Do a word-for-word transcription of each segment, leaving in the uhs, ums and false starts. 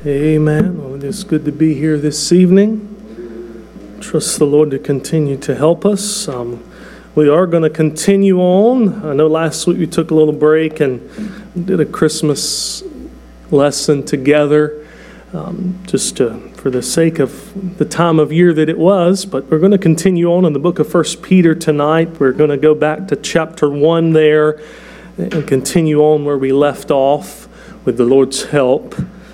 Amen. Well, it is good to be here this evening. Trust the Lord to continue to help us. Um, we are going to continue on. I know last week we took a little break and did a Christmas lesson together, um, just to, for the sake of the time of year that it was. But we're going to continue on in the book of First Peter tonight. We're going to go back to chapter one there and continue on where we left off with the Lord's help.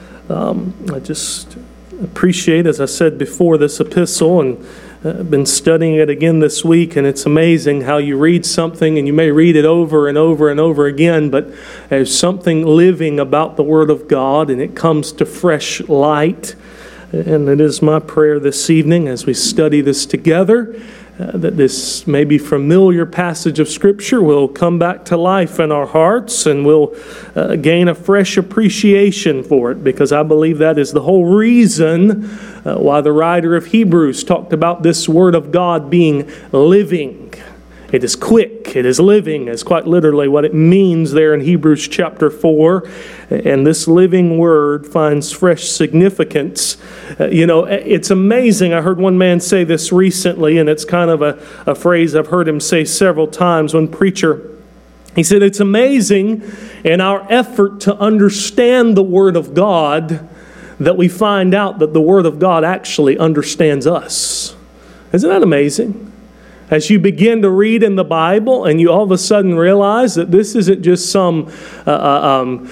Um, I just appreciate, as I said before, this epistle, and uh, I've been studying it again this week, and it's amazing how you read something and you may read it over and over and over again, but there's something living about the Word of God, and it comes to fresh light. And it is my prayer this evening as we study this together, uh, that this maybe familiar passage of Scripture will come back to life in our hearts, and we'll uh, gain a fresh appreciation for it, because I believe that is the whole reason uh, why the writer of Hebrews talked about this Word of God being living. It is quick, it is living, is quite literally what it means there in Hebrews chapter four. And this living word finds fresh significance. Uh, you know, it's amazing. I heard one man say this recently, and it's kind of a, a phrase I've heard him say several times. One preacher, he said, it's amazing in our effort to understand the Word of God that we find out that the Word of God actually understands us. Isn't that amazing? As you begin to read in the Bible and you all of a sudden realize that this isn't just some uh, um,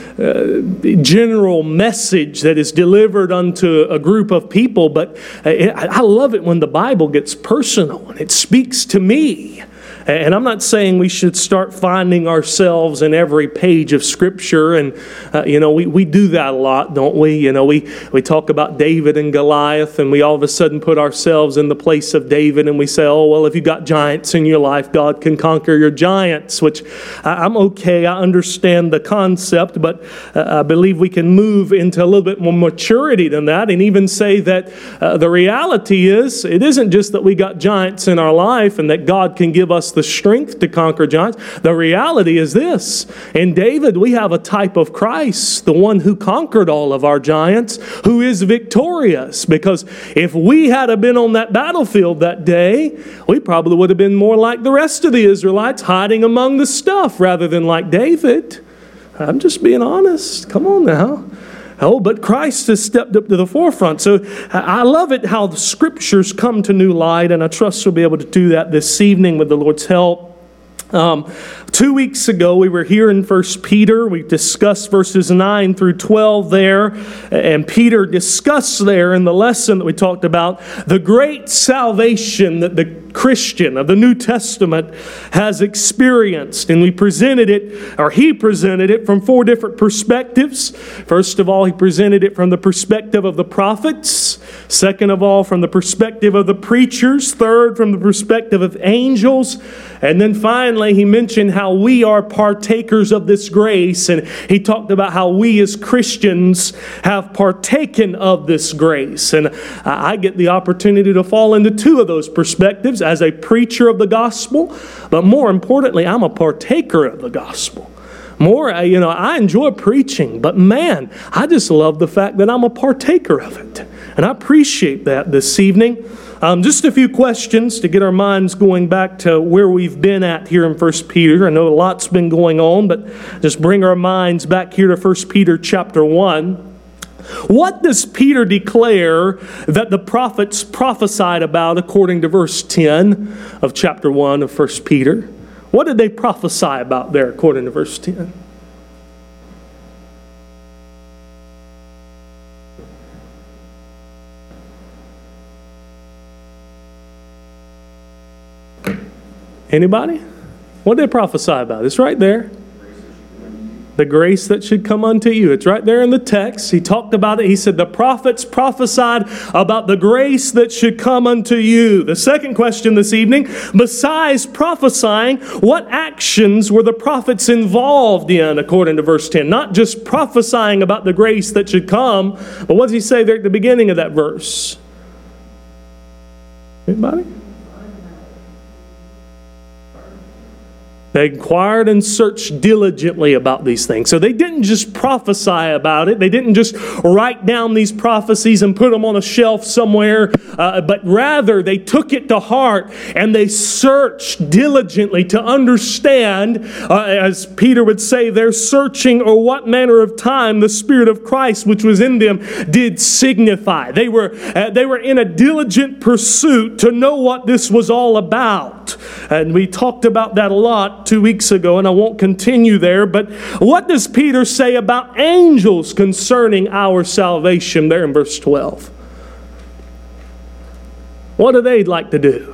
uh, general message that is delivered unto a group of people, but I love it when the Bible gets personal and it speaks to me. And I'm not saying we should start finding ourselves in every page of Scripture. And, uh, you know, we, we do that a lot, don't we? You know, we, we talk about David and Goliath, and we all of a sudden put ourselves in the place of David, and we say, oh, well, if you got giants in your life, God can conquer your giants, which I'm okay. I understand the concept, but uh, I believe we can move into a little bit more maturity than that, and even say that uh, the reality is, it isn't just that we got giants in our life and that God can give us the strength to conquer giants. The reality is this: in David, we have a type of Christ, the one who conquered all of our giants, who is victorious. Because if we had been on that battlefield that day, we probably would have been more like the rest of the Israelites, hiding among the stuff rather than like David. I'm just being honest. Come on now. Oh, but Christ has stepped up to the forefront. So I love it how the Scriptures come to new light, and I trust we'll be able to do that this evening with the Lord's help. Um, two weeks ago, we were here in First Peter. We discussed verses nine through twelve there, and Peter discussed there in the lesson that we talked about the great salvation that the Christian of the New Testament has experienced. And we presented it, or he presented it from four different perspectives. First of all, he presented it from the perspective of the prophets. Second of all, from the perspective of the preachers. Third, from the perspective of angels. And then finally, he mentioned how we are partakers of this grace. And he talked about how we as Christians have partaken of this grace. And I get the opportunity to fall into two of those perspectives as a preacher of the gospel. But more importantly, I'm a partaker of the gospel. More, you know, I enjoy preaching, but man, I just love the fact that I'm a partaker of it. And I appreciate that this evening. Um, just a few questions to get our minds going back to where we've been at here in First Peter. I know a lot's been going on, but just bring our minds back here to First Peter chapter one. What does Peter declare that the prophets prophesied about according to verse ten of chapter one of First Peter? What did they prophesy about there according to verse ten? Anybody? What did they prophesy about? It's right there. The grace that should come unto you. It's right there in the text. He talked about it. He said the prophets prophesied about the grace that should come unto you. The second question this evening, besides prophesying, what actions were the prophets involved in according to verse ten? Not just prophesying about the grace that should come, but what does he say there at the beginning of that verse? Anybody? They inquired and searched diligently about these things. So they didn't just prophesy about it. They didn't just write down these prophecies and put them on a shelf somewhere. Uh, but rather, they took it to heart and they searched diligently to understand, uh, as Peter would say, their searching or what manner of time the Spirit of Christ which was in them did signify. They were, uh, they were in a diligent pursuit to know what this was all about. And we talked about that a lot two weeks ago, and I won't continue there. But what does Peter say about angels concerning our salvation there in verse twelve? What do they like to do?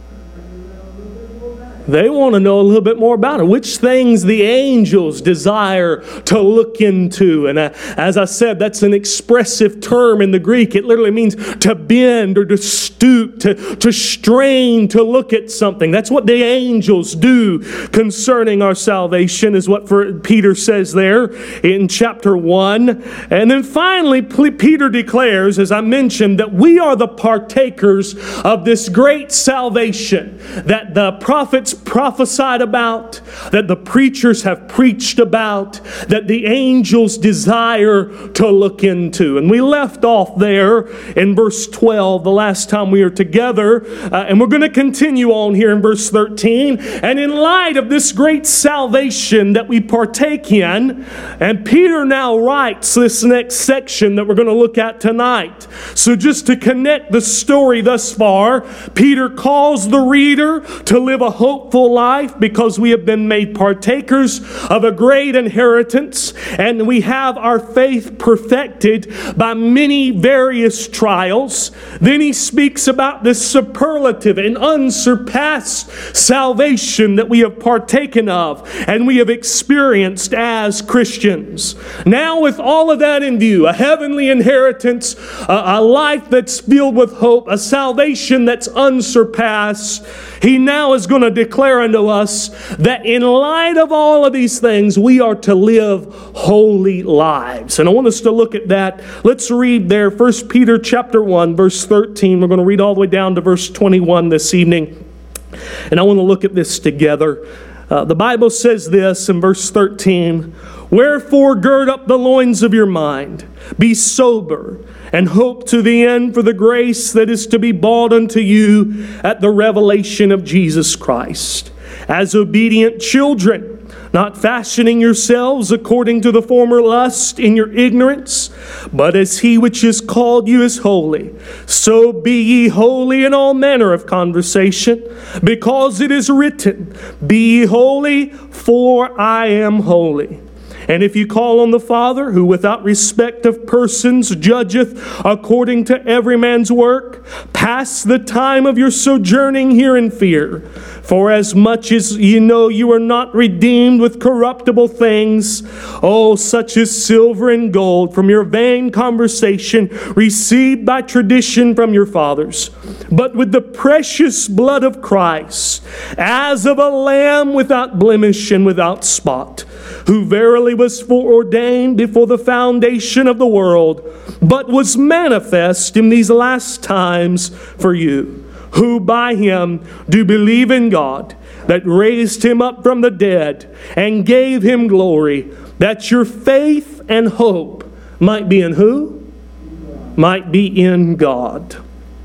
They want to know a little bit more about it. Which things the angels desire to look into. And uh, as I said, that's an expressive term in the Greek. It literally means to bend or to stoop, to, to strain, to look at something. That's what the angels do concerning our salvation, is what for Peter says there in chapter one. And then finally, Peter declares, as I mentioned, that we are the partakers of this great salvation that the prophets prophesied about, that the preachers have preached about, that the angels desire to look into. And we left off there in verse twelve the last time we were together, uh, and we're going to continue on here in verse thirteen. And in light of this great salvation that we partake in, and Peter now writes this next section that we're going to look at tonight. So just to connect the story thus far, Peter calls the reader to live a hopeful life because we have been made partakers of a great inheritance, and we have our faith perfected by many various trials. Then he speaks about this superlative and unsurpassed salvation that we have partaken of and we have experienced as Christians. Now, with all of that in view, a heavenly inheritance, a, a life that's filled with hope, a salvation that's unsurpassed, he now is going to declare unto us that in light of all of these things, we are to live holy lives. And I want us to look at that. Let's read there, First Peter chapter one, verse thirteen. We're going to read all the way down to verse twenty-one this evening. And I want to look at this together. Uh, the Bible says this in verse thirteen, "Wherefore gird up the loins of your mind, be sober, and hope to the end for the grace that is to be brought unto you at the revelation of Jesus Christ. As obedient children, not fashioning yourselves according to the former lust in your ignorance, but as he which is called you is holy, so be ye holy in all manner of conversation, because it is written, Be ye holy, for I am holy. And if you call on the Father, who without respect of persons judgeth according to every man's work, pass the time of your sojourning here in fear. For as much as ye know you are not redeemed with corruptible things, oh, such as silver and gold, from your vain conversation received by tradition from your fathers, but with the precious blood of Christ, as of a lamb without blemish and without spot, who verily was foreordained before the foundation of the world, but was manifest in these last times for you, who by him do believe in God, that raised him up from the dead and gave him glory, that your faith and hope might be in who? Might be in God."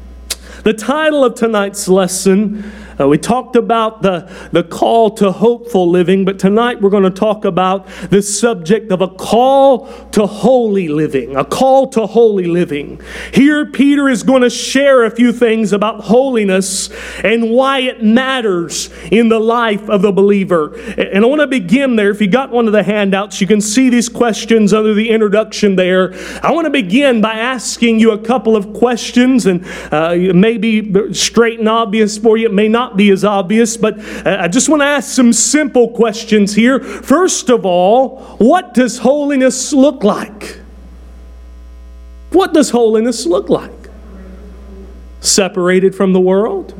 The title of tonight's lesson, uh, we talked about the, the call to hopeful living, but tonight we're going to talk about the subject of a call to holy living, a call to holy living. Here Peter is going to share a few things about holiness and why it matters in the life of the believer. And I want to begin there. If you got one of the handouts, you can see these questions under the introduction there. I want to begin by asking you a couple of questions, and uh, maybe be straight and obvious for you. It may not be as obvious, but I just want to ask some simple questions here. First of all, what does holiness look like? What does holiness look like? Separated from the world?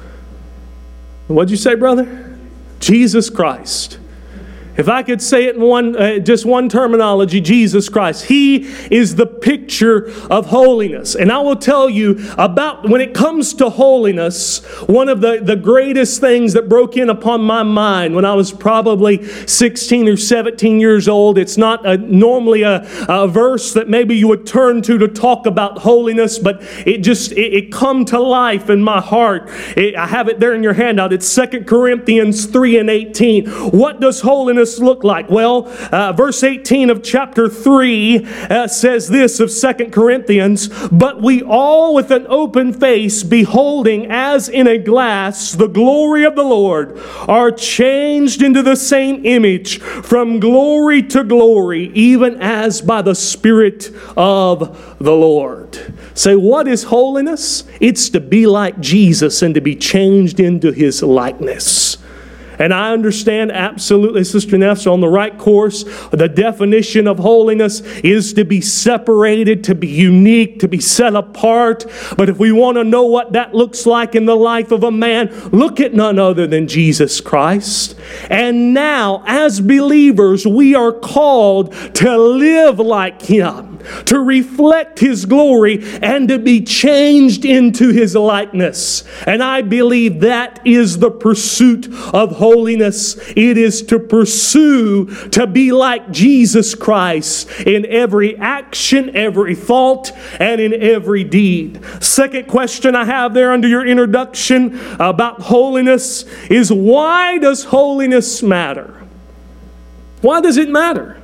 What'd you say, brother? Jesus Christ. If I could say it in one, uh, just one terminology, Jesus Christ. He is the picture picture of holiness. And I will tell you about, when it comes to holiness, one of the, the greatest things that broke in upon my mind when I was probably sixteen or seventeen years old. It's not a, normally a, a verse that maybe you would turn to to talk about holiness, but it just, it, it come to life in my heart. It, I have it there in your handout. It's Second Corinthians three and eighteen. What does holiness look like? Well, uh, verse eighteen of chapter three uh, says this of Second Corinthians, but we all with an open face, beholding as in a glass the glory of the Lord, are changed into the same image from glory to glory, even as by the Spirit of the Lord. Say, what is holiness? It's to be like Jesus and to be changed into His likeness. And I understand absolutely, Sister Neff's on the right course. The definition of holiness is to be separated, to be unique, to be set apart. But if we want to know what that looks like in the life of a man, look at none other than Jesus Christ. And now, as believers, we are called to live like Him, to reflect His glory, and to be changed into His likeness. And I believe that is the pursuit of holiness. It is to pursue to be like Jesus Christ in every action, every thought, and in every deed. Second question I have there under your introduction about holiness is, why does holiness matter? Why does it matter?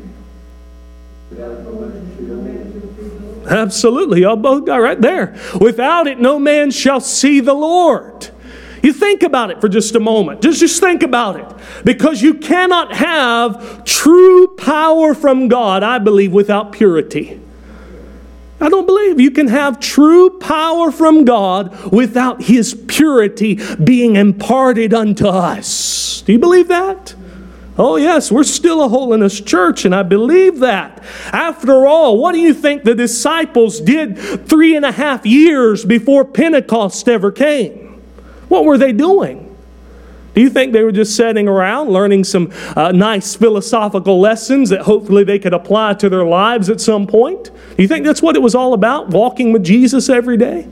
Absolutely. Y'all both got right there. Without it, no man shall see the Lord. You think about it for just a moment. Just, just think about it. Because you cannot have true power from God, I believe, without purity. I don't believe you can have true power from God without His purity being imparted unto us. Do you believe that? Oh yes, we're still a holiness church, and I believe that. After all, what do you think the disciples did three and a half years before Pentecost ever came? What were they doing? Do you think they were just sitting around learning some uh, nice philosophical lessons that hopefully they could apply to their lives at some point? Do you think that's what it was all about, walking with Jesus every day?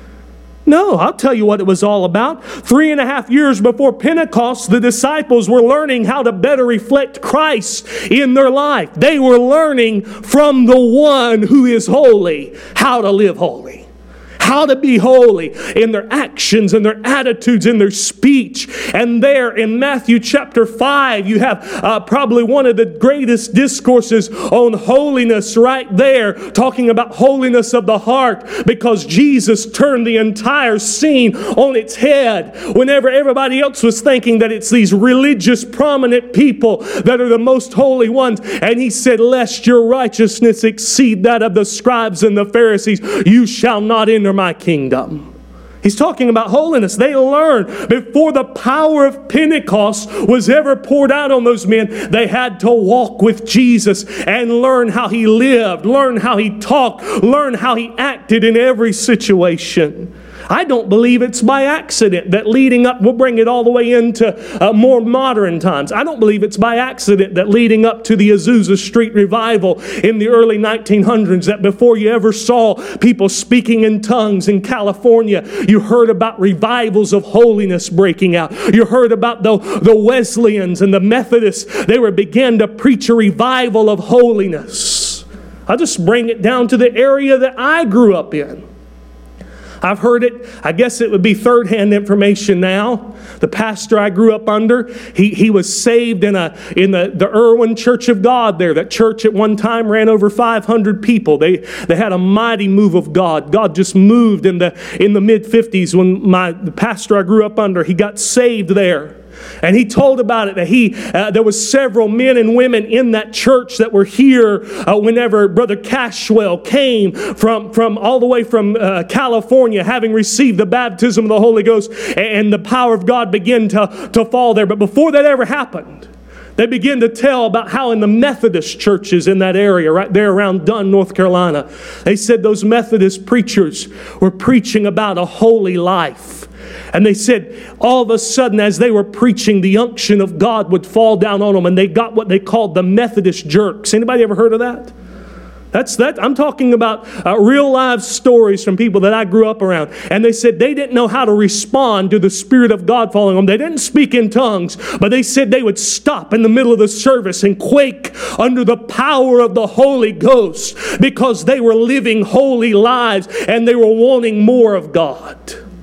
No, I'll tell you what it was all about. Three and a half years before Pentecost, the disciples were learning how to better reflect Christ in their life. They were learning from the one who is holy how to live holy. How to be holy in their actions and their attitudes and their speech. And there in Matthew chapter five, you have uh, probably one of the greatest discourses on holiness right there, talking about holiness of the heart, because Jesus turned the entire scene on its head. Whenever everybody else was thinking that it's these religious prominent people that are the most holy ones, and He said, lest your righteousness exceed that of the scribes and the Pharisees, you shall not enter my kingdom. He's talking about holiness. They learned before the power of Pentecost was ever poured out on those men, they had to walk with Jesus and learn how He lived, learn how He talked, learn how He acted in every situation. I don't believe it's by accident that leading up, we'll bring it all the way into uh, more modern times. I don't believe it's by accident that leading up to the Azusa Street revival in the early nineteen hundreds, that before you ever saw people speaking in tongues in California, you heard about revivals of holiness breaking out. You heard about the, the Wesleyans and the Methodists. They were began to preach a revival of holiness. I'll just bring it down to the area that I grew up in. I've heard it. I guess it would be third-hand information now. The pastor I grew up under, he, he was saved in a in the, the Irwin Church of God there. That church at one time ran over five hundred people. They they had a mighty move of God. God just moved in the in the mid fifties when my the pastor I grew up under, he got saved there. And he told about it that he uh, there was several men and women in that church that were here uh, whenever Brother Cashwell came from, from all the way from uh, California, having received the baptism of the Holy Ghost, and the power of God began to, to fall there. But before that ever happened, they began to tell about how in the Methodist churches in that area, right there around Dunn, North Carolina, they said those Methodist preachers were preaching about a holy life. And they said all of a sudden as they were preaching, the unction of God would fall down on them, and they got what they called the Methodist jerks. Anybody ever heard of that? That's that. I'm talking about uh, real life stories from people that I grew up around. And they said they didn't know how to respond to the Spirit of God falling on them. They didn't speak in tongues, but they said they would stop in the middle of the service and quake under the power of the Holy Ghost because they were living holy lives and they were wanting more of God.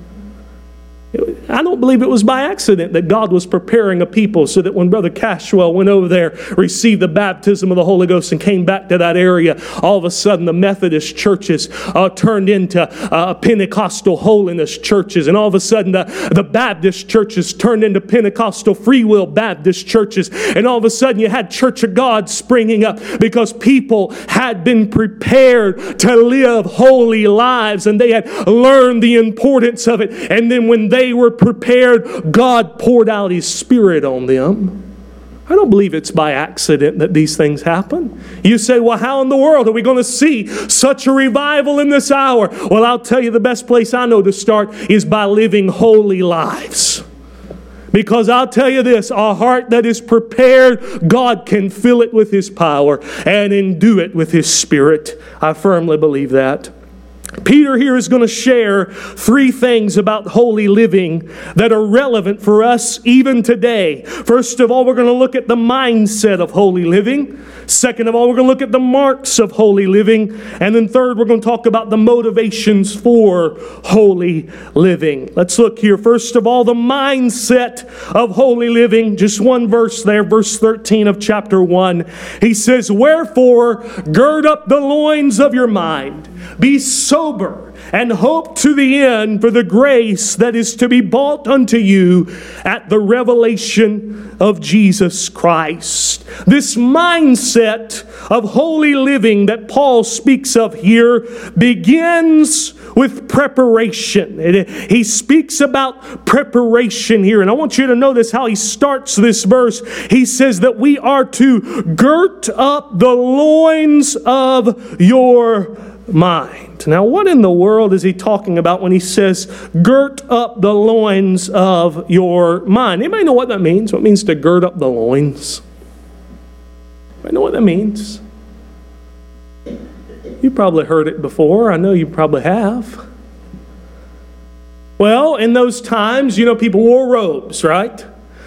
I don't believe it was by accident that God was preparing a people so that when Brother Cashwell went over there, received the baptism of the Holy Ghost and came back to that area, all of a sudden the Methodist churches uh, turned into uh, Pentecostal holiness churches. And all of a sudden the, the Baptist churches turned into Pentecostal free will Baptist churches. And all of a sudden you had Church of God springing up because people had been prepared to live holy lives and they had learned the importance of it. And then when they They were prepared, God poured out His Spirit on them. I don't believe it's by accident that these things happen. You say, well, how in the world are we going to see such a revival in this hour? Well, I'll tell you, the best place I know to start is by living holy lives. Because I'll tell you this, a heart that is prepared, God can fill it with His power and endue it with His Spirit. I firmly believe that. Peter here is going to share three things about holy living that are relevant for us even today. First of all, we're going to look at the mindset of holy living. Second of all, we're going to look at the marks of holy living. And then third, we're going to talk about the motivations for holy living. Let's look here. First of all, the mindset of holy living. Just one verse there, verse thirteen of chapter one. He says, "Wherefore, gird up the loins of your mind. Be sober and hope to the end for the grace that is to be brought unto you at the revelation of Jesus Christ." This mindset of holy living that Paul speaks of here begins with preparation. It, he speaks about preparation here. And I want you to notice how he starts this verse. He says that we are to girt up the loins of your mind. Now, what in the world is he talking about when he says, girt up the loins of your mind? Anybody know what that means? What it means to gird up the loins? Anybody know what that means? You probably heard it before. I know you probably have. Well, in those times, you know, people wore robes, right?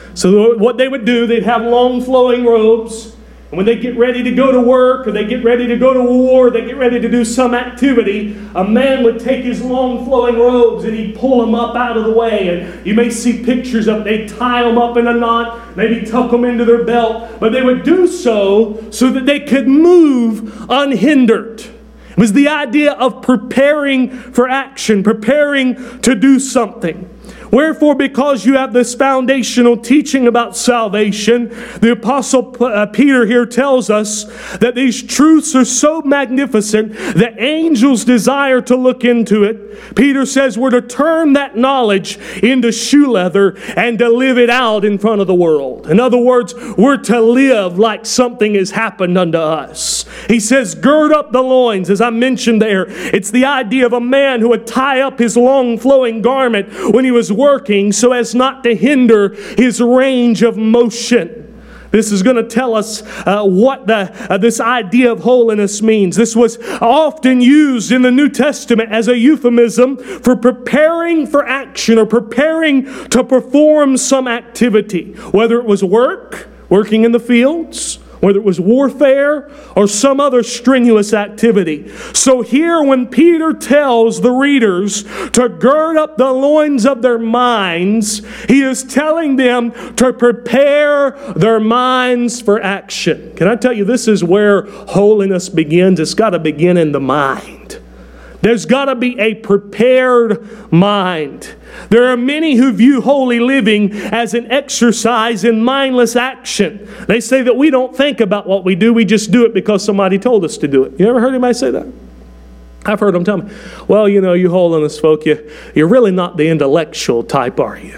So what they would do, they'd have long flowing robes. And when they get ready to go to work, or they get ready to go to war, or they get ready to do some activity, a man would take his long flowing robes and he'd pull them up out of the way. And you may see pictures of they'd tie them up in a knot, maybe tuck them into their belt. But they would do so so that they could move unhindered. It was the idea of preparing for action, preparing to do something. Wherefore, because you have this foundational teaching about salvation, the Apostle Peter here tells us that these truths are so magnificent that angels desire to look into it. Peter says we're to turn that knowledge into shoe leather and to live it out in front of the world. In other words, we're to live like something has happened unto us. He says, gird up the loins. As I mentioned there, it's the idea of a man who would tie up his long flowing garment when he was working so as not to hinder his range of motion. This is going to tell us uh, what the, uh, this idea of holiness means. This was often used in the New Testament as a euphemism for preparing for action or preparing to perform some activity, whether it was work, working in the fields, whether it was warfare or some other strenuous activity. So here when Peter tells the readers to gird up the loins of their minds, he is telling them to prepare their minds for action. Can I tell you, this is where holiness begins. It's got to begin in the mind. There's got to be a prepared mind. There are many who view holy living as an exercise in mindless action. They say that we don't think about what we do, we just do it because somebody told us to do it. You ever heard anybody say that? I've heard them tell me, well, you know, you holiness folk, you, you're really not the intellectual type, are you?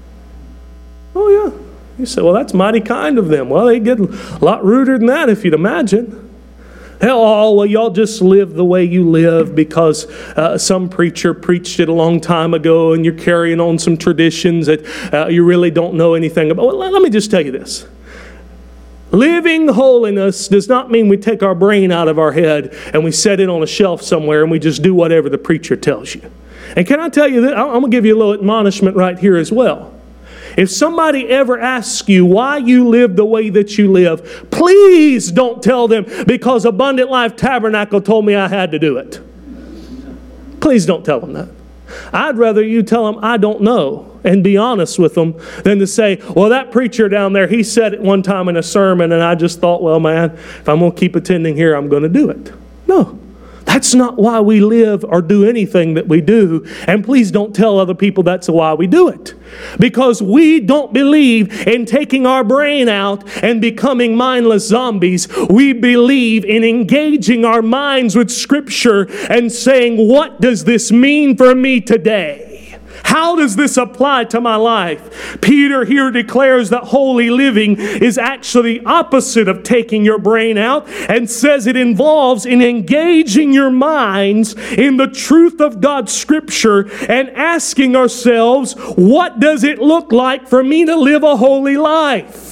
Oh, yeah. You say, well, that's mighty kind of them. Well, they get a lot ruder than that, if you'd imagine. Hell, oh, well, y'all just live the way you live because uh, some preacher preached it a long time ago and you're carrying on some traditions that uh, you really don't know anything about. Well, let me just tell you this. Living holiness does not mean we take our brain out of our head and we set it on a shelf somewhere and we just do whatever the preacher tells you. And can I tell you that? I'm going to give you a little admonishment right here as well. If somebody ever asks you why you live the way that you live, please don't tell them because Abundant Life Tabernacle told me I had to do it. Please don't tell them that. I'd rather you tell them I don't know and be honest with them than to say, well, that preacher down there, he said it one time in a sermon and I just thought, well, man, if I'm going to keep attending here, I'm going to do it. No. That's not why we live or do anything that we do. And please don't tell other people that's why we do it. Because we don't believe in taking our brain out and becoming mindless zombies. We believe in engaging our minds with Scripture and saying, what does this mean for me today? How does this apply to my life? Peter here declares that holy living is actually the opposite of taking your brain out and says it involves in engaging your minds in the truth of God's Scripture and asking ourselves, what does it look like for me to live a holy life?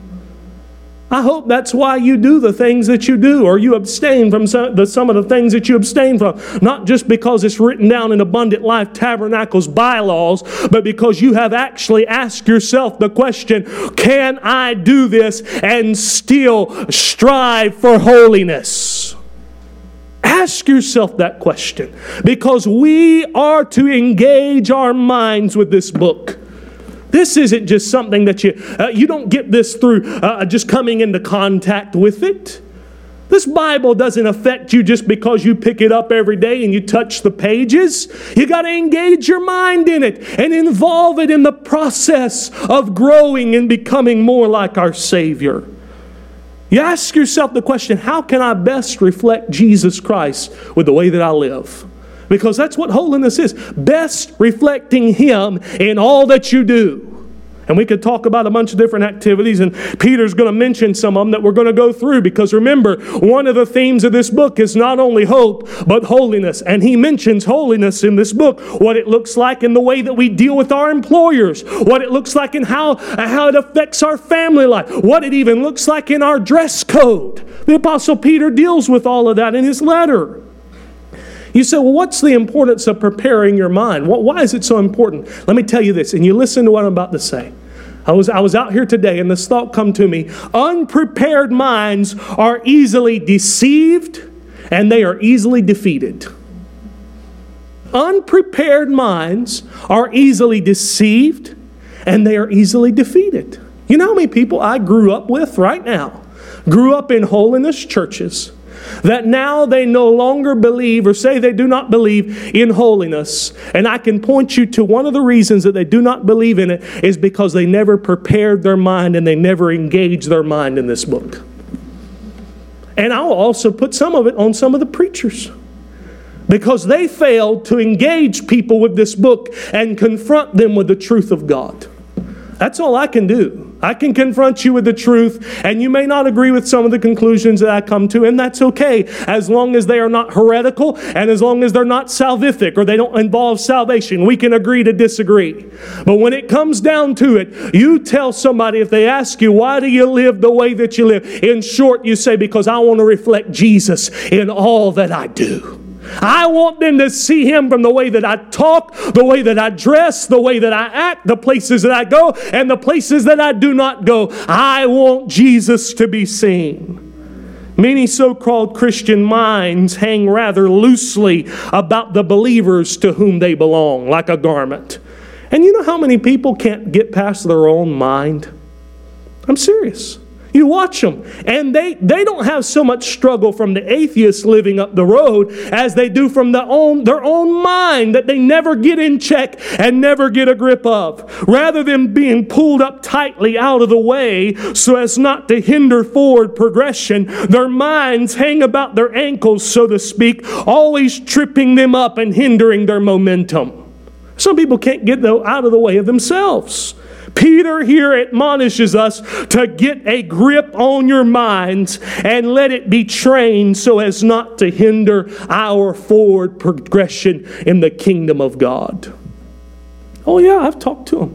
I hope that's why you do the things that you do, or you abstain from some, the, some of the things that you abstain from. Not just because it's written down in Abundant Life Tabernacle's bylaws, but because you have actually asked yourself the question, can I do this and still strive for holiness? Ask yourself that question, because we are to engage our minds with this book. This isn't just something that you, uh, you don't get this through uh, just coming into contact with it. This Bible doesn't affect you just because you pick it up every day and you touch the pages. You got to engage your mind in it and involve it in the process of growing and becoming more like our Savior. You ask yourself the question, how can I best reflect Jesus Christ with the way that I live? Because that's what holiness is. Best reflecting Him in all that you do. And we could talk about a bunch of different activities, and Peter's going to mention some of them that we're going to go through, because remember, one of the themes of this book is not only hope, but holiness. And he mentions holiness in this book, what it looks like in the way that we deal with our employers, what it looks like in how, how it affects our family life, what it even looks like in our dress code. The Apostle Peter deals with all of that in his letter. You say, well, what's the importance of preparing your mind? Why is it so important? Let me tell you this, and you listen to what I'm about to say. I was, I was out here today, and this thought come to me. Unprepared minds are easily deceived, and they are easily defeated. Unprepared minds are easily deceived, and they are easily defeated. You know how many people I grew up with right now? Grew up in holiness churches that now they no longer believe or say they do not believe in holiness. And I can point you to one of the reasons that they do not believe in it is because they never prepared their mind and they never engaged their mind in this book. And I'll also put some of it on some of the preachers, because they failed to engage people with this book and confront them with the truth of God. That's all I can do. I can confront you with the truth, and you may not agree with some of the conclusions that I come to, and that's okay, as long as they are not heretical and as long as they're not salvific or they don't involve salvation. We can agree to disagree. But when it comes down to it, you tell somebody, if they ask you, why do you live the way that you live? In short, you say, because I want to reflect Jesus in all that I do. I want them to see Him from the way that I talk, the way that I dress, the way that I act, the places that I go, and the places that I do not go. I want Jesus to be seen. Many so-called Christian minds hang rather loosely about the believers to whom they belong, like a garment. And you know how many people can't get past their own mind? I'm serious. You watch them, and they, they don't have so much struggle from the atheists living up the road as they do from the own, their own mind that they never get in check and never get a grip of. Rather than being pulled up tightly out of the way so as not to hinder forward progression, their minds hang about their ankles, so to speak, always tripping them up and hindering their momentum. Some people can't get out of the way of themselves. Peter here admonishes us to get a grip on your minds and let it be trained so as not to hinder our forward progression in the kingdom of God. Oh yeah, I've talked to them.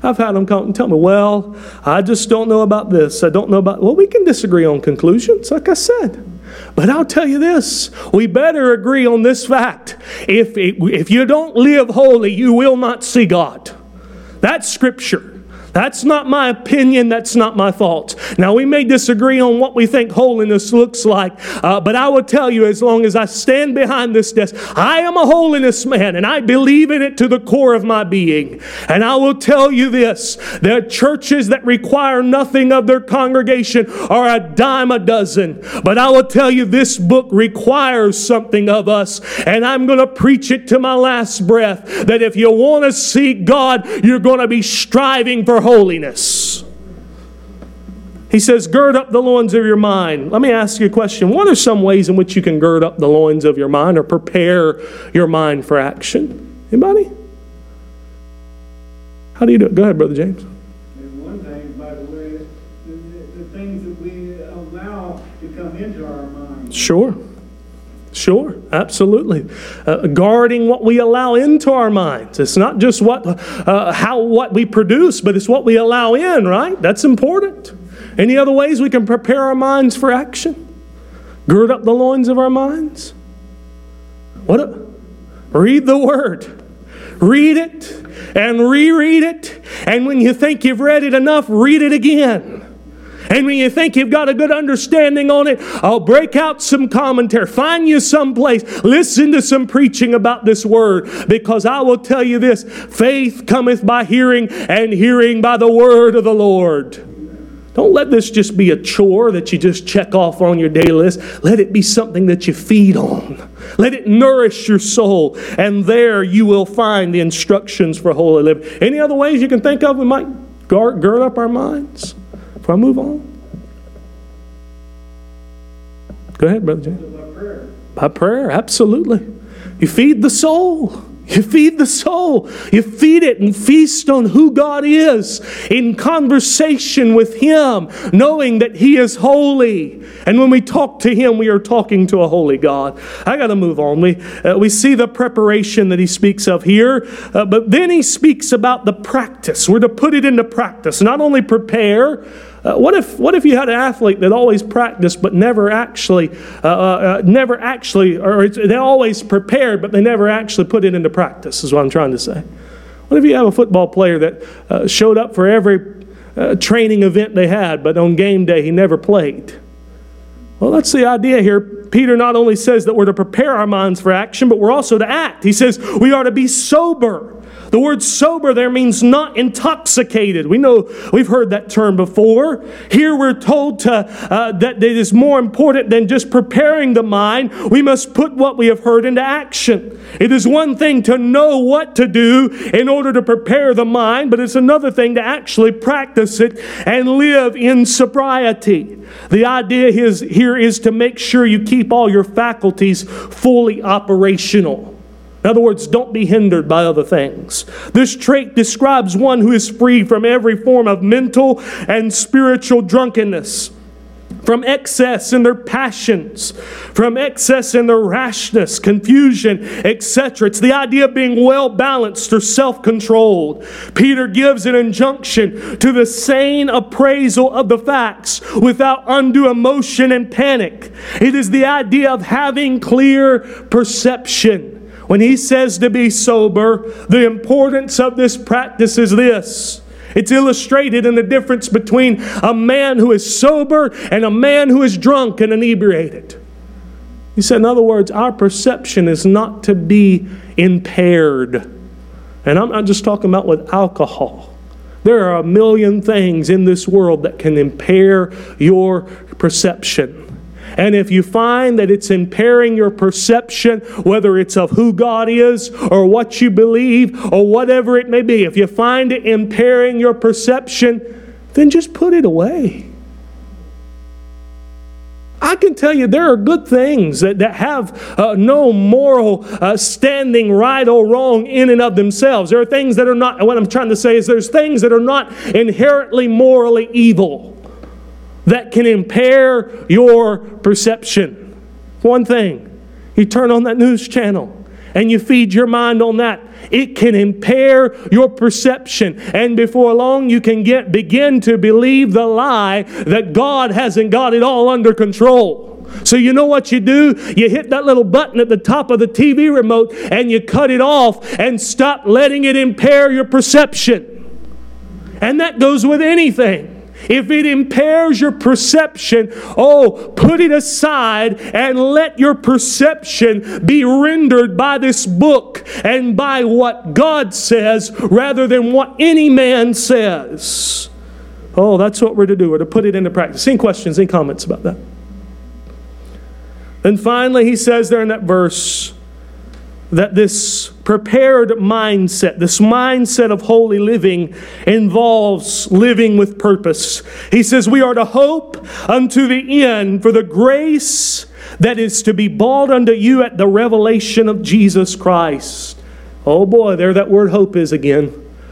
I've had them come and tell me, well, I just don't know about this. I don't know about, well, we can disagree on conclusions, like I said. But I'll tell you this, we better agree on this fact. If, if you don't live holy, you will not see God. That's Scripture. That's not my opinion. That's not my thoughts. Now, we may disagree on what we think holiness looks like, uh, but I will tell you, as long as I stand behind this desk, I am a holiness man, and I believe in it to the core of my being. And I will tell you this, there are churches that require nothing of their congregation are a dime a dozen. But I will tell you, this book requires something of us, and I'm going to preach it to my last breath, that if you want to seek God, you're going to be striving for holiness. He says, gird up the loins of your mind. Let me ask you a question. What are some ways in which you can gird up the loins of your mind or prepare your mind for action? Anybody? How do you do it? Go ahead, Brother James. And one thing, by the way, is the, the things that we allow to come into our minds. Sure. Sure, absolutely. Uh, guarding what we allow into our minds. It's not just what uh, how what we produce, but it's what we allow in, right? That's important. Any other ways we can prepare our minds for action? Gird up the loins of our minds. What? A, read the Word. Read it and reread it. And when you think you've read it enough, read it again. And when you think you've got a good understanding on it, I'll break out some commentary. Find you some place. Listen to some preaching about this word. Because I will tell you this, faith cometh by hearing, and hearing by the word of the Lord. Don't let this just be a chore that you just check off on your daily list. Let it be something that you feed on. Let it nourish your soul. And there you will find the instructions for holy living. Any other ways you can think of we might guard, gird up our minds? Before I move on. Go ahead, Brother James. By prayer. By prayer, absolutely. You feed the soul. You feed the soul. You feed it and feast on who God is in conversation with Him, knowing that He is holy. And when we talk to Him, we are talking to a holy God. I got to move on. We, uh, we see the preparation that He speaks of here, uh, but then He speaks about the practice. We're to put it into practice. Not only prepare. Uh, what if what if you had an athlete that always practiced but never actually, uh, uh, never actually, or they always prepared but they never actually put it into practice, is what I'm trying to say. What if you have a football player that uh, showed up for every uh, training event they had, but on game day he never played? Well, that's the idea here. Peter not only says that we're to prepare our minds for action, but we're also to act. He says we are to be sober. The word sober there means not intoxicated. We know, we've heard that term before. Here we're told to, uh, that it is more important than just preparing the mind. We must put what we have heard into action. It is one thing to know what to do in order to prepare the mind, but it's another thing to actually practice it and live in sobriety. The idea is, here is to make sure you keep all your faculties fully operational. In other words, don't be hindered by other things. This trait describes one who is free from every form of mental and spiritual drunkenness, from excess in their passions, from excess in their rashness, confusion, et cetera. It's the idea of being well-balanced or self-controlled. Peter gives an injunction to the sane appraisal of the facts without undue emotion and panic. It is the idea of having clear perception. When he says to be sober, the importance of this practice is this. It's illustrated in the difference between a man who is sober and a man who is drunk and inebriated. He said, in other words, our perception is not to be impaired. And I'm not just talking about with alcohol. There are a million things in this world that can impair your perception. And if you find that it's impairing your perception, whether it's of who God is or what you believe or whatever it may be, if you find it impairing your perception, then just put it away. I can tell you there are good things that, that have uh, no moral uh, standing right or wrong in and of themselves. There are things that are not, what I'm trying to say is there's things that are not inherently morally evil that can impair your perception. One thing, you turn on that news channel and you feed your mind on that, it can impair your perception. And before long, you can get begin to believe the lie that God hasn't got it all under control. So you know what you do? You hit that little button at the top of the T V remote and you cut it off and stop letting it impair your perception. And that goes with anything. If it impairs your perception, oh, put it aside and let your perception be rendered by this book and by what God says rather than what any man says. Oh, that's what we're to do. We're to put it into practice. Any questions, any comments about that? And finally, he says there in that verse that this prepared mindset, this mindset of holy living involves living with purpose. He says we are to hope unto the end for the grace that is to be brought unto you at the revelation of Jesus Christ. Oh boy, there that word hope is again.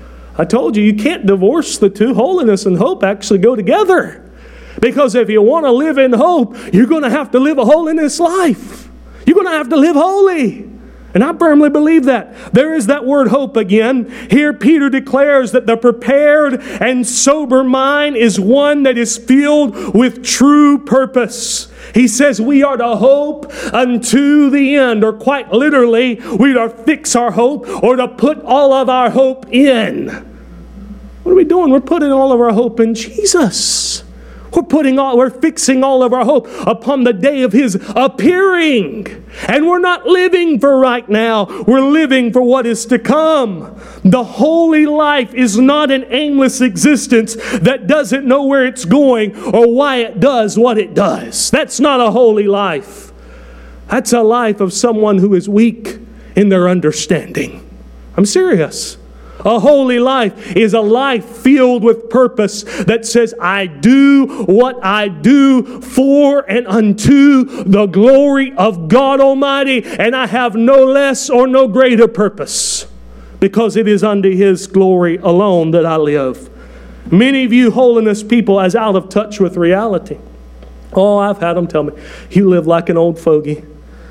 I told you, you can't divorce the two. Holiness and hope actually go together. Because if you want to live in hope, you're going to have to live a holiness life. You're going to have to live holy. And I firmly believe that. There is that word hope again. Here Peter declares that the prepared and sober mind is one that is filled with true purpose. He says we are to hope unto the end, or quite literally, we are to fix our hope or to put all of our hope in. What are we doing? We're putting all of our hope in Jesus. We're putting all, we're fixing all of our hope upon the day of His appearing. And we're not living for right now. We're living for what is to come. The holy life is not an aimless existence that doesn't know where it's going or why it does what it does. That's not a holy life. That's a life of someone who is weak in their understanding. I'm serious. A holy life is a life filled with purpose that says, I do what I do for and unto the glory of God Almighty, and I have no less or no greater purpose, because it is unto His glory alone that I live. Many view holiness people as out of touch with reality. Oh, I've had them tell me, you live like an old fogey.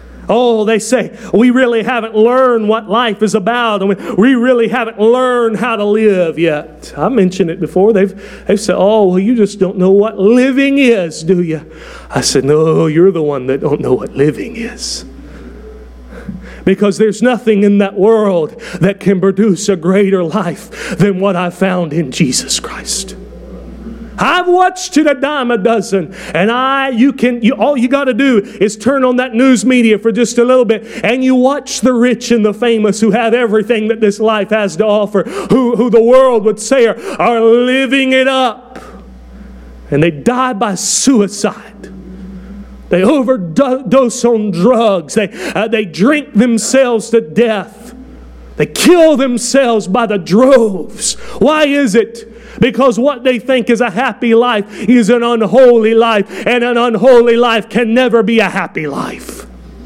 Oh, they say, we really haven't learned what life is about, and we really haven't learned how to live yet. I mentioned it before. They've, they've said, oh, well, you just don't know what living is, do you? I said, no, you're the one that don't know what living is. Because there's nothing in that world that can produce a greater life than what I found in Jesus Christ. I've watched it a dime a dozen, and I, you can, you, all you got to do is turn on that news media for just a little bit, and you watch the rich and the famous who have everything that this life has to offer, who, who the world would say are, are living it up, and they die by suicide. They overdose on drugs. They, uh, they drink themselves to death. They kill themselves by the droves. Why is it? Because what they think is a happy life is an unholy life, and an unholy life can never be a happy life.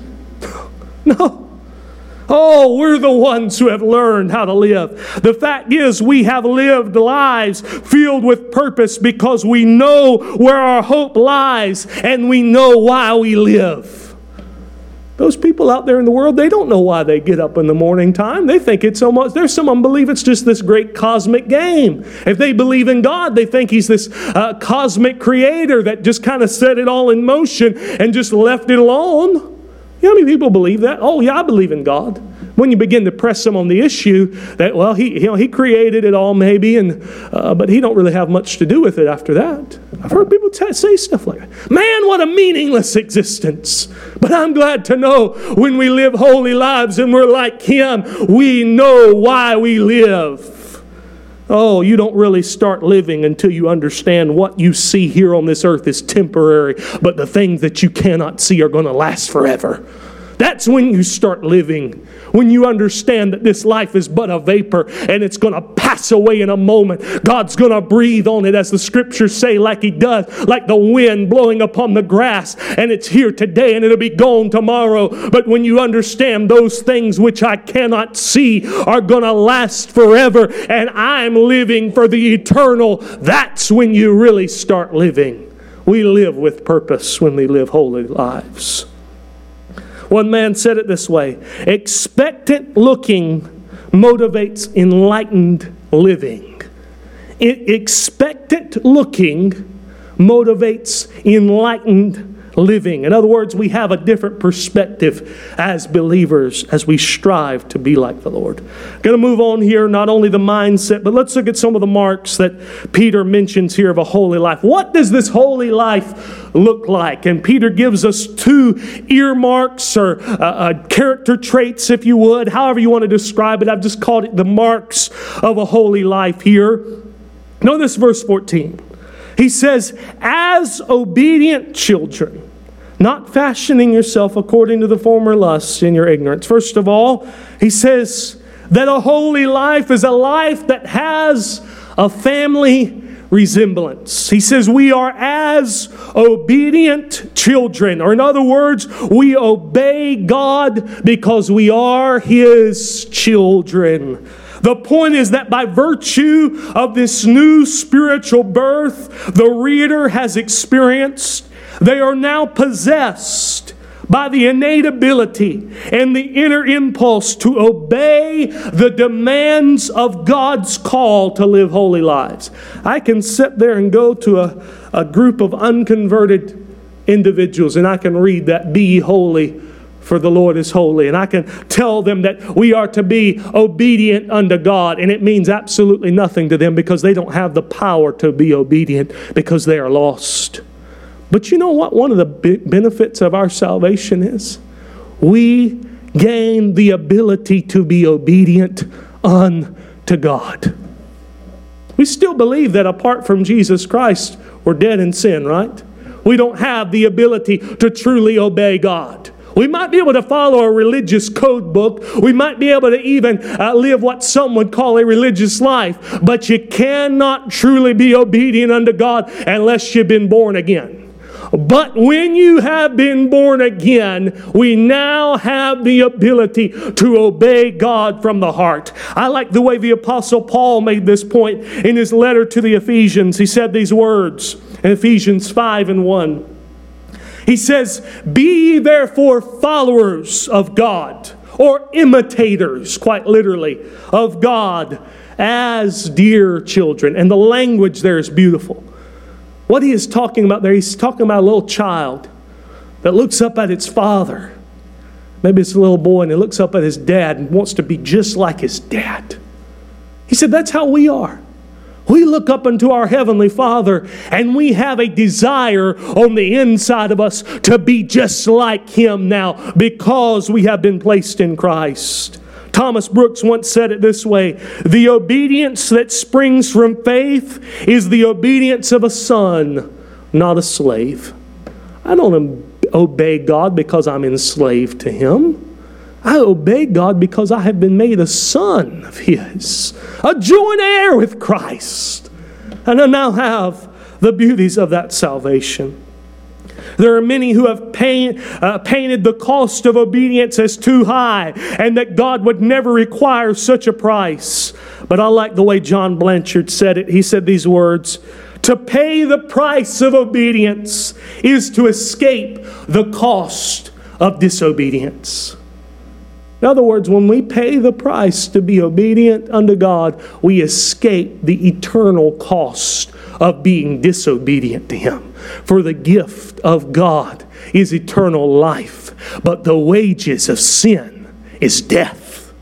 No. Oh, we're the ones who have learned how to live. The fact is, we have lived lives filled with purpose because we know where our hope lies and we know why we live. Those people out there in the world, they don't know why they get up in the morning time. They think it's so much. There's some of them believe it's just this great cosmic game. If they believe in God, they think He's this uh, cosmic creator that just kind of set it all in motion and just left it alone. You know how many people believe that? Oh, yeah, I believe in God. When you begin to press them on the issue that, well, he, you know, he created it all maybe, and uh, but He don't really have much to do with it after that. I've heard people t- say stuff like that. Man, what a meaningless existence. But I'm glad to know when we live holy lives and we're like Him, we know why we live. Oh, you don't really start living until you understand what you see here on this earth is temporary, but the things that you cannot see are going to last forever. That's when you start living. When you understand that this life is but a vapor and it's going to pass away in a moment. God's going to breathe on it, as the scriptures say, like He does, like the wind blowing upon the grass. And it's here today and it'll be gone tomorrow. But when you understand those things which I cannot see are going to last forever, and I'm living for the eternal, that's when you really start living. We live with purpose when we live holy lives. One man said it this way: expectant looking motivates enlightened living. It, expectant looking motivates enlightened living. In other words, we have a different perspective as believers as we strive to be like the Lord. Going to move on here, not only the mindset, but let's look at some of the marks that Peter mentions here of a holy life. What does this holy life look like? And Peter gives us two earmarks or uh, uh, character traits, if you would, however you want to describe it. I've just called it the marks of a holy life here. Notice verse fourteen. He says, as obedient children, not fashioning yourself according to the former lusts in your ignorance. First of all, he says that a holy life is a life that has a family resemblance. He says we are as obedient children, or in other words, we obey God because we are His children. The point is that by virtue of this new spiritual birth the reader has experienced, they are now possessed by the innate ability and the inner impulse to obey the demands of God's call to live holy lives. I can sit there and go to a, a group of unconverted individuals and I can read that, be ye holy, for the Lord is holy. And I can tell them that we are to be obedient unto God. And it means absolutely nothing to them because they don't have the power to be obedient because they are lost. But you know what one of the benefits of our salvation is? We gain the ability to be obedient unto God. We still believe that apart from Jesus Christ, we're dead in sin, right? We don't have the ability to truly obey God. We might be able to follow a religious code book. We might be able to even uh, live what some would call a religious life. But you cannot truly be obedient unto God unless you've been born again. But when you have been born again, we now have the ability to obey God from the heart. I like the way the Apostle Paul made this point in his letter to the Ephesians. He said these words in Ephesians five and one. He says, be ye therefore followers of God, or imitators, quite literally, of God as dear children. And the language there is beautiful. What he is talking about there, he's talking about a little child that looks up at its father. Maybe it's a little boy and he looks up at his dad and wants to be just like his dad. He said, that's how we are. We look up into our Heavenly Father and we have a desire on the inside of us to be just like Him now because we have been placed in Christ. Thomas Brooks once said it this way: the obedience that springs from faith is the obedience of a son, not a slave. I don't obey God because I'm enslaved to Him. I obey God because I have been made a son of His, a joint heir with Christ, and I now have the beauties of that salvation. There are many who have paint, uh, painted the cost of obedience as too high and that God would never require such a price. But I like the way John Blanchard said it. He said these words: to pay the price of obedience is to escape the cost of disobedience. In other words, when we pay the price to be obedient unto God, we escape the eternal cost of being disobedient to Him. For the gift of God is eternal life, but the wages of sin is death.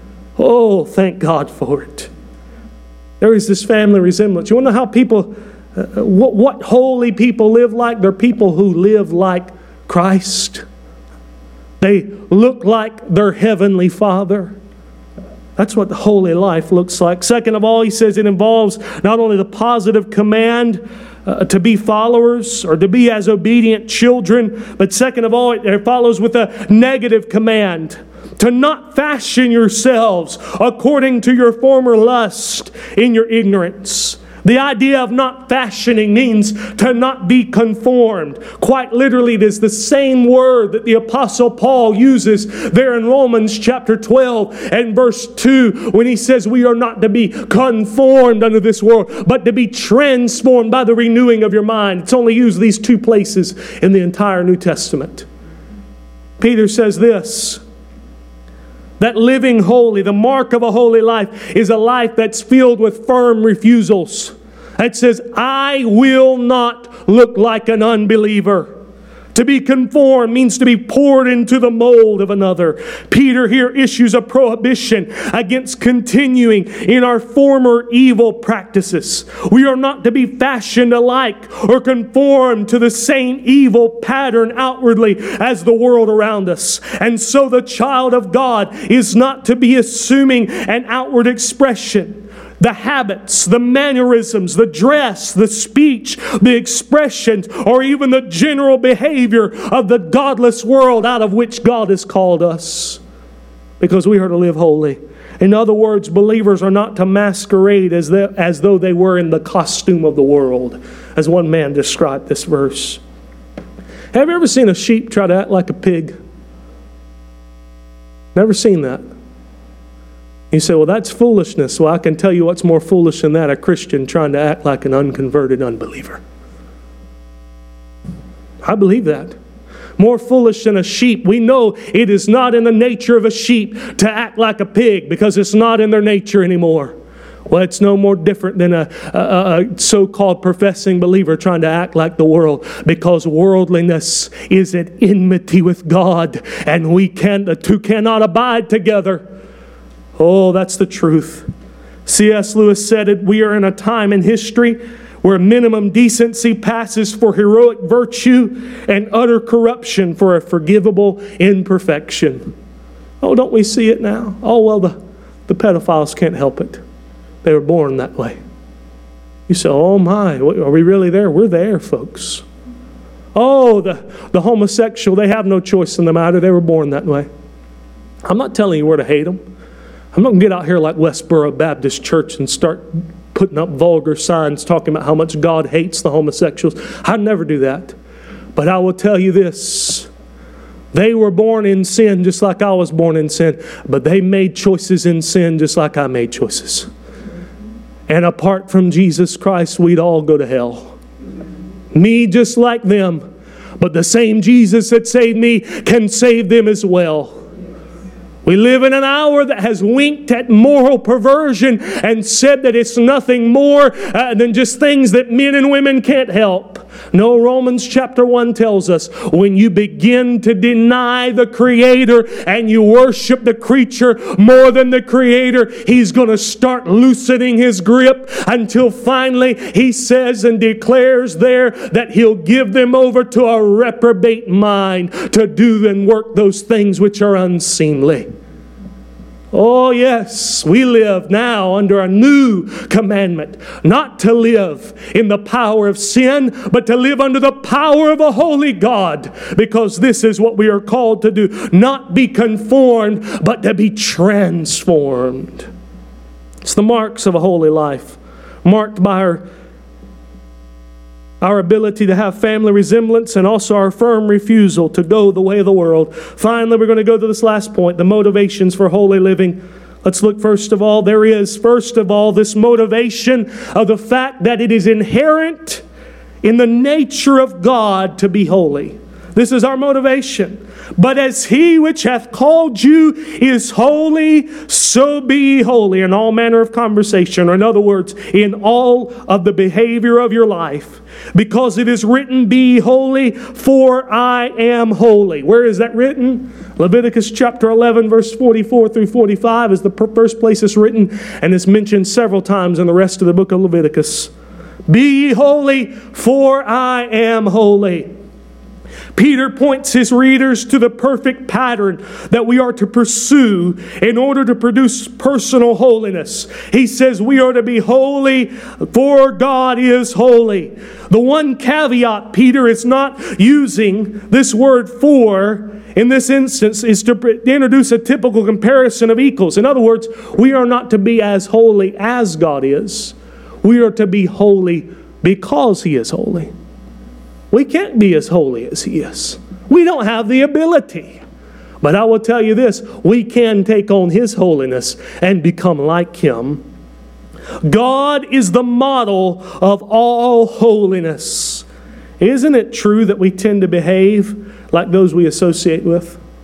Oh, thank God for it. There is this family resemblance. You want to know how people, uh, what, what holy people live like? They're people who live like Christ. They look like their Heavenly Father. That's what the holy life looks like. Second of all, he says it involves not only the positive command uh, to be followers or to be as obedient children, but second of all, it, it follows with a negative command to not fashion yourselves according to your former lust in your ignorance. The idea of not fashioning means to not be conformed. Quite literally, it is the same word that the Apostle Paul uses there in Romans chapter twelve and verse two when he says we are not to be conformed unto this world, but to be transformed by the renewing of your mind. It's only used these two places in the entire New Testament. Peter says this, that living holy, the mark of a holy life, is a life that's filled with firm refusals. It says, I will not look like an unbeliever. To be conformed means to be poured into the mold of another. Peter here issues a prohibition against continuing in our former evil practices. We are not to be fashioned alike or conformed to the same evil pattern outwardly as the world around us. And so the child of God is not to be assuming an outward expression. The habits, the mannerisms, the dress, the speech, the expressions, or even the general behavior of the godless world out of which God has called us. Because we are to live holy. In other words, believers are not to masquerade as, the, as though they were in the costume of the world, as one man described this verse. Have you ever seen a sheep try to act like a pig? Never seen that. You say, well, that's foolishness. Well, I can tell you what's more foolish than that, a Christian trying to act like an unconverted unbeliever. I believe that. More foolish than a sheep. We know it is not in the nature of a sheep to act like a pig because it's not in their nature anymore. Well, it's no more different than a, a, a so-called professing believer trying to act like the world, because worldliness is at enmity with God, and we can, the two cannot abide together. Oh, that's the truth. C S Lewis said it, we are in a time in history where minimum decency passes for heroic virtue and utter corruption for a forgivable imperfection. Oh, don't we see it now? Oh, well, the, the pedophiles can't help it. They were born that way. You say, oh my, are we really there? We're there, folks. Oh, the, the homosexual, they have no choice in the matter. They were born that way. I'm not telling you where to hate them. I'm not going to get out here like Westboro Baptist Church and start putting up vulgar signs talking about how much God hates the homosexuals. I'd never do that. But I will tell you this. They were born in sin just like I was born in sin. But they made choices in sin just like I made choices. And apart from Jesus Christ, we'd all go to hell. Me just like them. But the same Jesus that saved me can save them as well. We live in an hour that has winked at moral perversion and said that it's nothing more uh, than just things that men and women can't help. No, Romans chapter one tells us when you begin to deny the Creator and you worship the creature more than the Creator, He's going to start loosening His grip until finally He says and declares there that He'll give them over to a reprobate mind to do and work those things which are unseemly. Oh yes, we live now under a new commandment, not to live in the power of sin, but to live under the power of a holy God, because this is what we are called to do, not be conformed, but to be transformed. It's the marks of a holy life, marked by our Our ability to have family resemblance and also our firm refusal to go the way of the world. Finally, we're going to go to this last point, the motivations for holy living. Let's look first of all. There is, first of all, this motivation of the fact that it is inherent in the nature of God to be holy. This is our motivation. But as He which hath called you is holy, so be ye holy in all manner of conversation. Or in other words, in all of the behavior of your life. Because it is written, be ye holy, for I am holy. Where is that written? Leviticus chapter eleven, verse forty-four through forty-five is the first place it's written, and it's mentioned several times in the rest of the book of Leviticus. Be ye holy, for I am holy. Peter points his readers to the perfect pattern that we are to pursue in order to produce personal holiness. He says we are to be holy, for God is holy. The one caveat Peter is not using this word for in this instance is to introduce a typical comparison of equals. In other words, we are not to be as holy as God is. We are to be holy because He is holy. We can't be as holy as He is. We don't have the ability. But I will tell you this, we can take on His holiness and become like Him. God is the model of all holiness. Isn't it true that we tend to behave like those we associate with?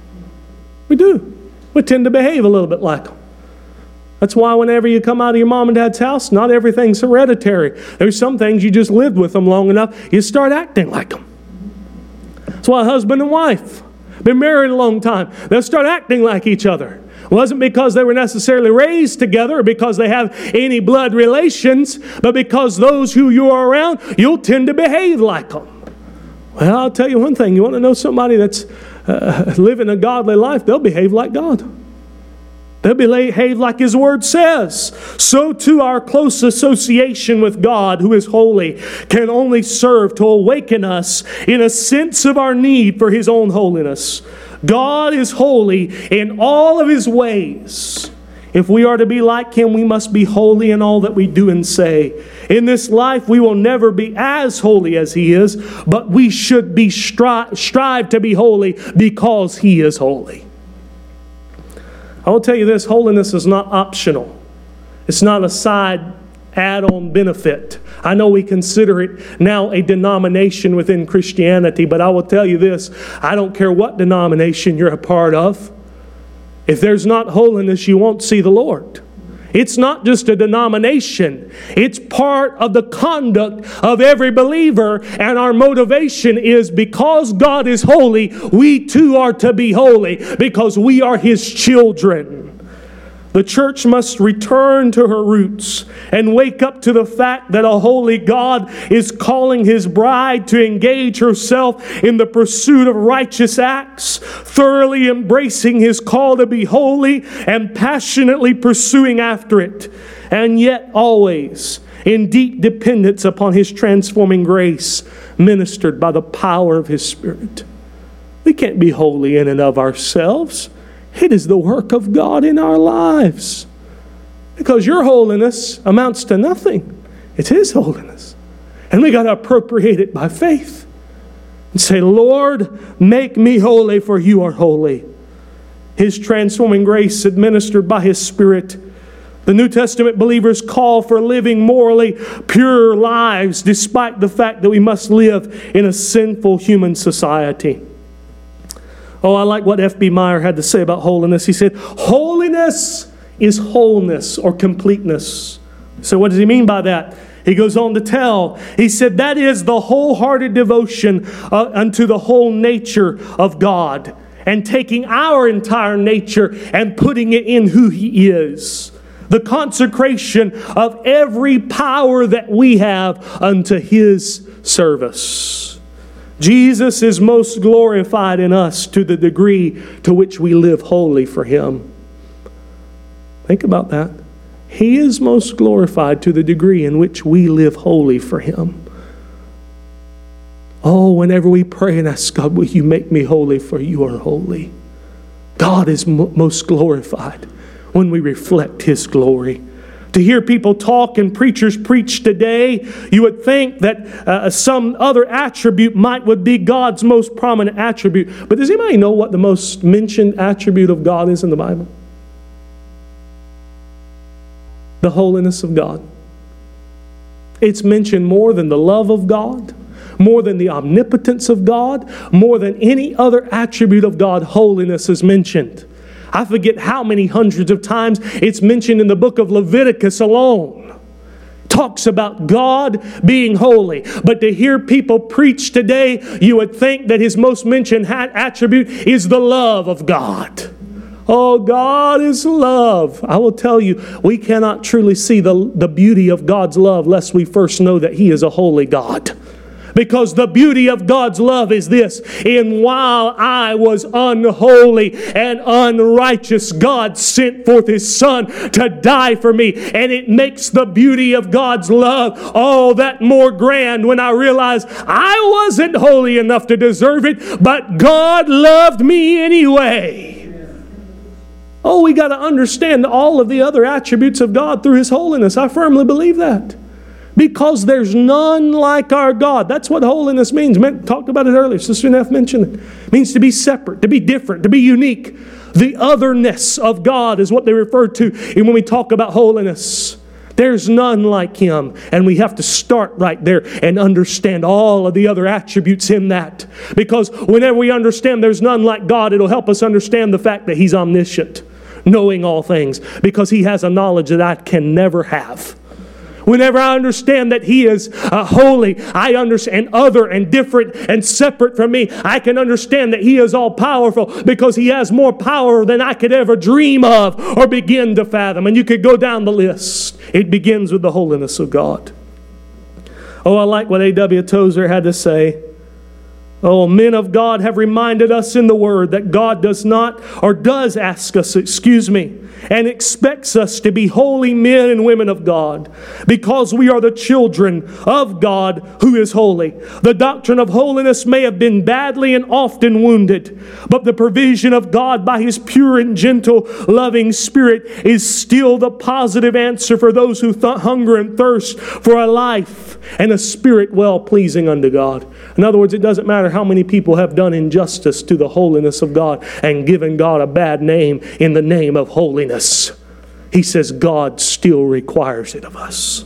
We do. We tend to behave a little bit like them. That's why whenever you come out of your mom and dad's house, not everything's hereditary. There's some things you just lived with them long enough, you start acting like them. That's why husband and wife, been married a long time, they'll start acting like each other. It wasn't because they were necessarily raised together or because they have any blood relations, but because those who you are around, you'll tend to behave like them. Well, I'll tell you one thing. You want to know somebody that's uh, living a godly life? They'll behave like God. They'll behave like His Word says. So too our close association with God, who is holy, can only serve to awaken us in a sense of our need for His own holiness. God is holy in all of His ways. If we are to be like Him, we must be holy in all that we do and say. In this life, we will never be as holy as He is, but we should be stri- strive to be holy because He is holy. I will tell you this, holiness is not optional. It's not a side add-on benefit. I know we consider it now a denomination within Christianity, but I will tell you this, I don't care what denomination you're a part of. If there's not holiness, you won't see the Lord. It's not just a denomination. It's part of the conduct of every believer. And our motivation is because God is holy, we too are to be holy because we are His children. The church must return to her roots and wake up to the fact that a holy God is calling His bride to engage herself in the pursuit of righteous acts, thoroughly embracing His call to be holy and passionately pursuing after it, and yet always in deep dependence upon His transforming grace ministered by the power of His Spirit. We can't be holy in and of ourselves. It is the work of God in our lives. Because your holiness amounts to nothing. It's His holiness. And we got to appropriate it by faith. And say, Lord, make me holy, for you are holy. His transforming grace administered by His Spirit. The New Testament believers call for living morally pure lives despite the fact that we must live in a sinful human society. Oh, I like what F B Meyer had to say about holiness. He said, holiness is wholeness or completeness. So what does he mean by that? He goes on to tell, he said, that is the wholehearted devotion uh, unto the whole nature of God and taking our entire nature and putting it in who He is. The consecration of every power that we have unto His service. Jesus is most glorified in us to the degree to which we live holy for Him. Think about that. He is most glorified to the degree in which we live holy for Him. Oh, whenever we pray and ask God, will you make me holy, for you are holy. God is m- most glorified when we reflect His glory. To hear people talk and preachers preach today, you would think that uh, some other attribute might would be God's most prominent attribute. But does anybody know what the most mentioned attribute of God is in the Bible? The holiness of God. It's mentioned more than the love of God, more than the omnipotence of God, more than any other attribute of God. Holiness is mentioned. I forget how many hundreds of times it's mentioned in the book of Leviticus alone. Talks about God being holy. But to hear people preach today, you would think that His most mentioned attribute is the love of God. Oh, God is love. I will tell you, we cannot truly see the, the beauty of God's love lest we first know that He is a holy God. Because the beauty of God's love is this. And while I was unholy and unrighteous, God sent forth His Son to die for me. And it makes the beauty of God's love all that more grand when I realize I wasn't holy enough to deserve it, but God loved me anyway. Oh, we got to understand all of the other attributes of God through His holiness. I firmly believe that. Because there's none like our God. That's what holiness means. We talked about it earlier. Sister Neff mentioned it. It means to be separate, to be different, to be unique. The otherness of God is what they refer to when we talk about holiness. There's none like Him. And we have to start right there and understand all of the other attributes in that. Because whenever we understand there's none like God, it'll help us understand the fact that He's omniscient, knowing all things, because He has a knowledge that I can never have. Whenever I understand that He is uh, holy, I understand, and other and different and separate from me, I can understand that He is all powerful because He has more power than I could ever dream of or begin to fathom. And you could go down the list. It begins with the holiness of God. Oh, I like what A W Tozer had to say. Oh, men of God have reminded us in the Word that God does not, or does ask us, excuse me, and expects us to be holy men and women of God because we are the children of God who is holy. The doctrine of holiness may have been badly and often wounded, but the provision of God by His pure and gentle, loving Spirit is still the positive answer for those who th- hunger and thirst for a life and a spirit well-pleasing unto God. In other words, it doesn't matter how many people have done injustice to the holiness of God and given God a bad name in the name of holiness. He says God still requires it of us.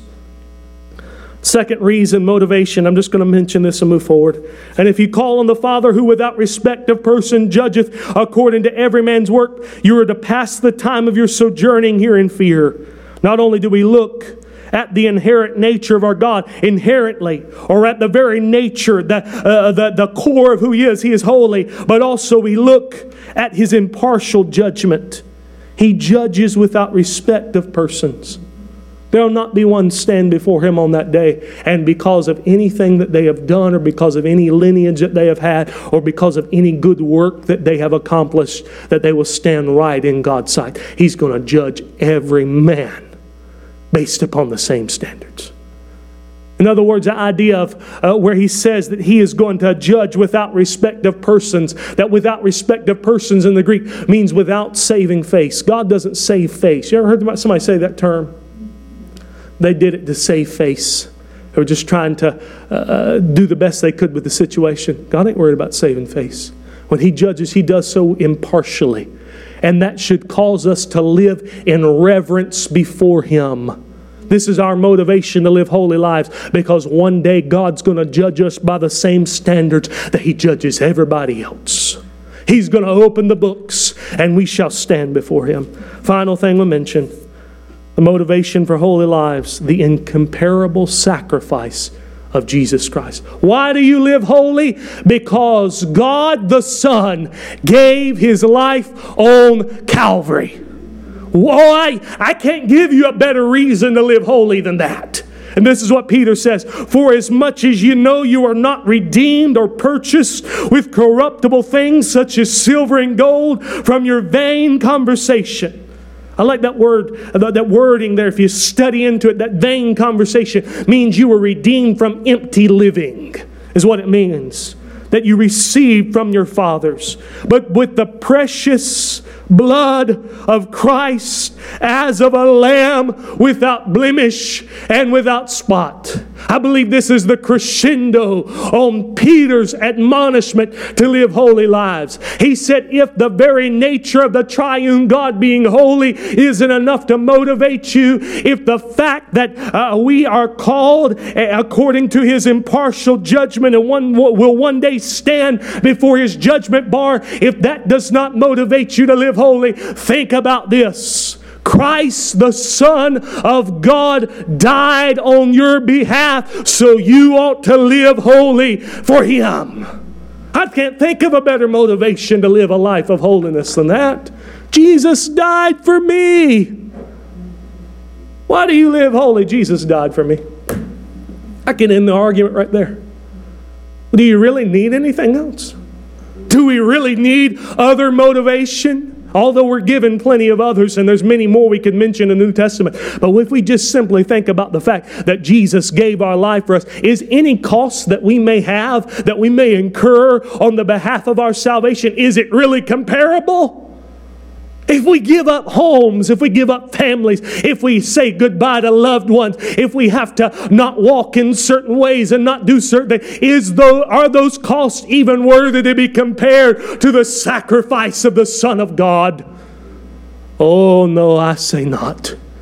Second reason, motivation. I'm just going to mention this and move forward. And if you call on the Father who without respect of person judgeth according to every man's work, you are to pass the time of your sojourning here in fear. Not only do we look at the inherent nature of our God, inherently, or at the very nature, the, uh, the, the core of who He is. He is holy. But also we look at His impartial judgment. He judges without respect of persons. There will not be one stand before Him on that day, and because of anything that they have done, or because of any lineage that they have had, or because of any good work that they have accomplished, that they will stand right in God's sight. He's going to judge every man based upon the same standards. In other words, the idea of uh, where He says that He is going to judge without respect of persons, that without respect of persons in the Greek means without saving face. God doesn't save face. You ever heard somebody say that term? They did it to save face. They were just trying to uh, do the best they could with the situation. God ain't worried about saving face. When He judges, He does so impartially. And that should cause us to live in reverence before Him. This is our motivation to live holy lives, because one day God's going to judge us by the same standards that He judges everybody else. He's going to open the books and we shall stand before Him. Final thing we'll mention, the motivation for holy lives, the incomparable sacrifice of Jesus Christ. Why do you live holy? Because God the Son gave His life on Calvary. Oh, I, I can't give you a better reason to live holy than that. And this is what Peter says, for as much as you know you are not redeemed or purchased with corruptible things such as silver and gold from your vain conversation. I like that word, that wording there. If you study into it, that vain conversation means you were redeemed from empty living, is what it means. That you received from your fathers. But with the precious blood of Christ as of a lamb without blemish and without spot. I believe this is the crescendo on Peter's admonishment to live holy lives. He said, if the very nature of the triune God being holy isn't enough to motivate you, if the fact that uh, we are called according to His impartial judgment and one will one day stand before His judgment bar, if that does not motivate you to live holy, think about this. Christ, the Son of God, died on your behalf, so you ought to live holy for Him. I can't think of a better motivation to live a life of holiness than that. Jesus died for me. Why do you live holy? Jesus died for me. I can end the argument right there. Do you really need anything else? Do we really need other motivation? Although we're given plenty of others, and there's many more we could mention in the New Testament. But if we just simply think about the fact that Jesus gave our life for us, is any cost that we may have, that we may incur on the behalf of our salvation, is it really comparable? If we give up homes, if we give up families, if we say goodbye to loved ones, if we have to not walk in certain ways and not do certain things, is those, are those costs even worthy to be compared to the sacrifice of the Son of God? Oh, no, I say not.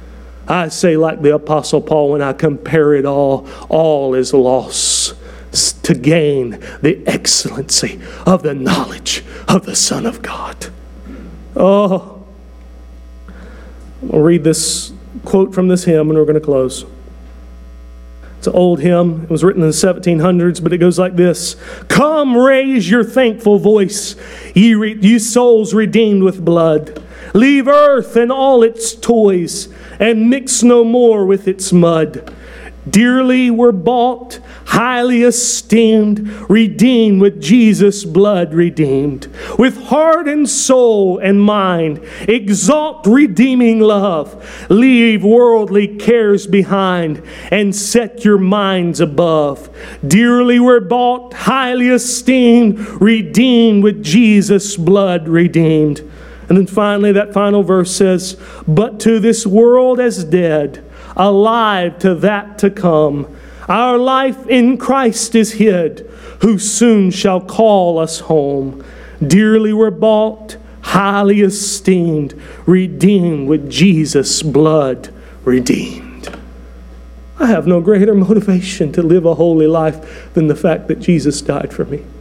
I say like the Apostle Paul, when I compare it all, all is loss to gain the excellency of the knowledge of the Son of God. Oh, I'll read this quote from this hymn and we're going to close. It's an old hymn. It was written in the seventeen hundreds, but it goes like this. Come, raise your thankful voice, ye, re- ye souls redeemed with blood. Leave earth and all its toys, and mix no more with its mud. Dearly were bought, highly esteemed, redeemed with Jesus' blood redeemed. With heart and soul and mind, exalt redeeming love. Leave worldly cares behind, and set your minds above. Dearly were bought, highly esteemed, redeemed with Jesus' blood redeemed. And then finally, that final verse says, but to this world as dead, alive to that to come, our life in Christ is hid, who soon shall call us home. Dearly we're bought, highly esteemed, redeemed with Jesus' blood redeemed. I have no greater motivation to live a holy life than the fact that Jesus died for me.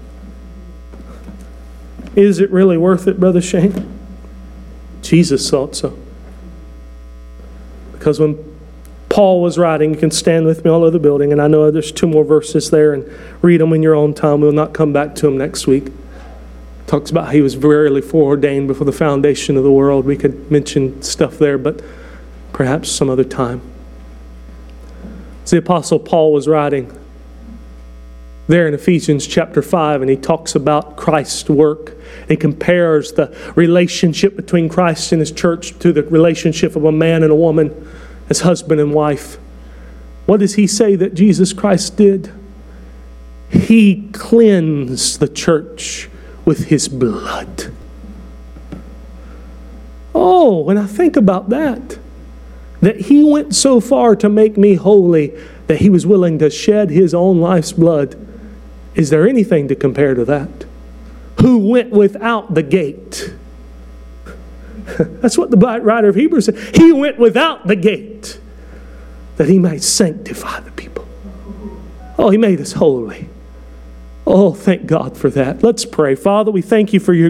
Is it really worth it, Brother Shane? Jesus thought so. Because when Paul was writing, you can stand with me all over the building, and I know there's two more verses there, and read them in your own time. We'll not come back to them next week. It talks about how he was verily foreordained before the foundation of the world. We could mention stuff there, but perhaps some other time. As the Apostle Paul was writing there in Ephesians chapter five, and he talks about Christ's work. He compares the relationship between Christ and his church to the relationship of a man and a woman as husband and wife. What does he say that Jesus Christ did? He cleansed the church with his blood. Oh, when I think about that, that he went so far to make me holy that he was willing to shed his own life's blood. Is there anything to compare to that? Who went without the gate? That's what the writer of Hebrews said. He went without the gate that he might sanctify the people. Oh, he made us holy. Oh, thank God for that. Let's pray. Father, we thank you for your